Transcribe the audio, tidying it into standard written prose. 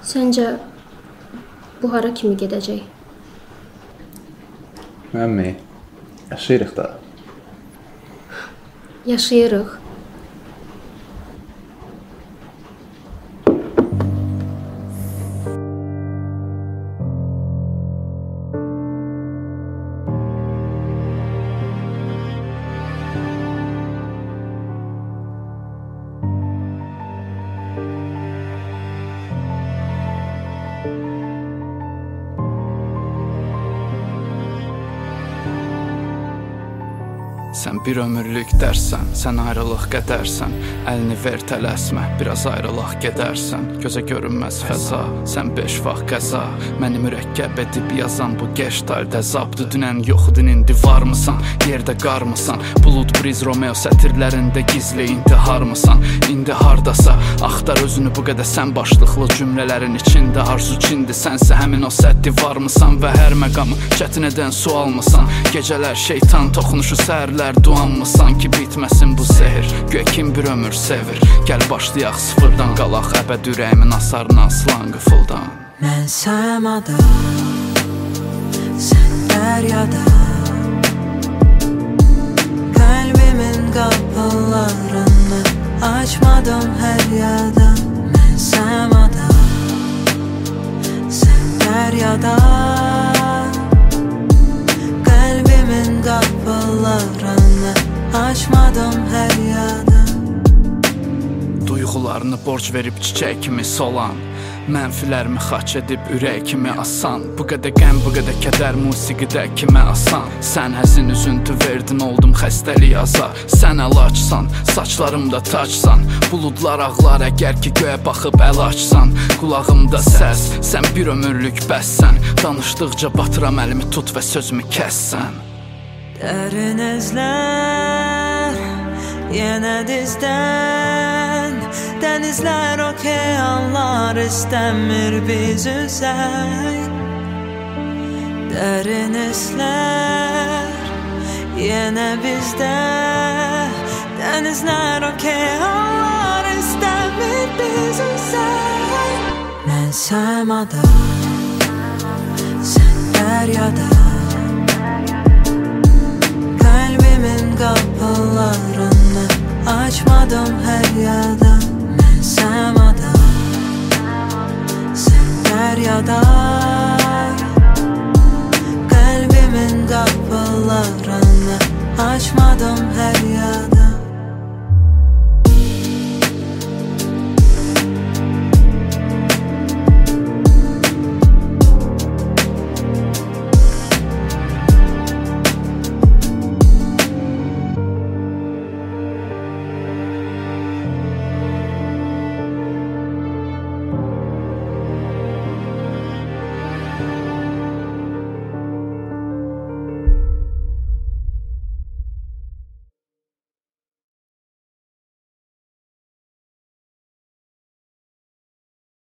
Səncə bu hara kimi gedəcək? Məmmi, yaşayırıq da. Yaşayırıq. Sən bir ömürlük dərsən, sən ayrılıq qədərsən. Əlini ver tələsmə, biraz ayrılıq gedərsən. Gözə görünməz fəza, sən 5 vaxt qəza. Məni mürəkkəb edib yazan bu geştal dəzabdı. Dünən yoxdun, indi varmısan, yerdə qarmısan? Bulud briz Romeo sətirlərində gizli intiharmısan? İndi hardasa, axtar özünü bu qədər sən başlıqlı cümlələrin içində. Arzu içindi, sənsə həmin o səddi varmısan? Və hər məqamı çətin edən sualmısan? Gecələr şeytan toxunuşu, səhərlər duanmısan ki bitməsin bu sehir? Göy kim bir ömür sevir? Gəl başlayaq sıfırdan, qalaq əbəd ürəyimin asarına asılan qıfıldan. Mən səmada, sən dəryada, qəlbimin qapılarını açmadım hər yada. Mən səmada, sən dəryada, qəlbimin qapılarını açmadım hər yada. Duyğularını borc verib çiçək kimi solan, mənfilərimi xaç edib ürək kimi asan. Bu qədər qəm, bu qədər kədər musiqidə kimə asan? Sən həzin üzüntü verdin, oldum xəstəlik azar. Sən əl açsan, saçlarımda tacsan. Buludlar ağlar əgər ki göyə baxıb əl açsan. Qulağımda səs, sən bir ömürlük bəssən. Danışdıqca batıram əlimi, tut və sözümü kəssən. Dərin izlər, yenə dizdən. Dənizlər, okeanlar istəmir biz üzək. Dərin izlər, yenə bizdə. Dənizlər, okeanlar istəmir biz üzək. Mən səmada, sən dəryada, qəlbimin qapılarını açmadım hər yada. Mən səmada, sən dəryada, qəlbimin qapılarını açmadım hər yada.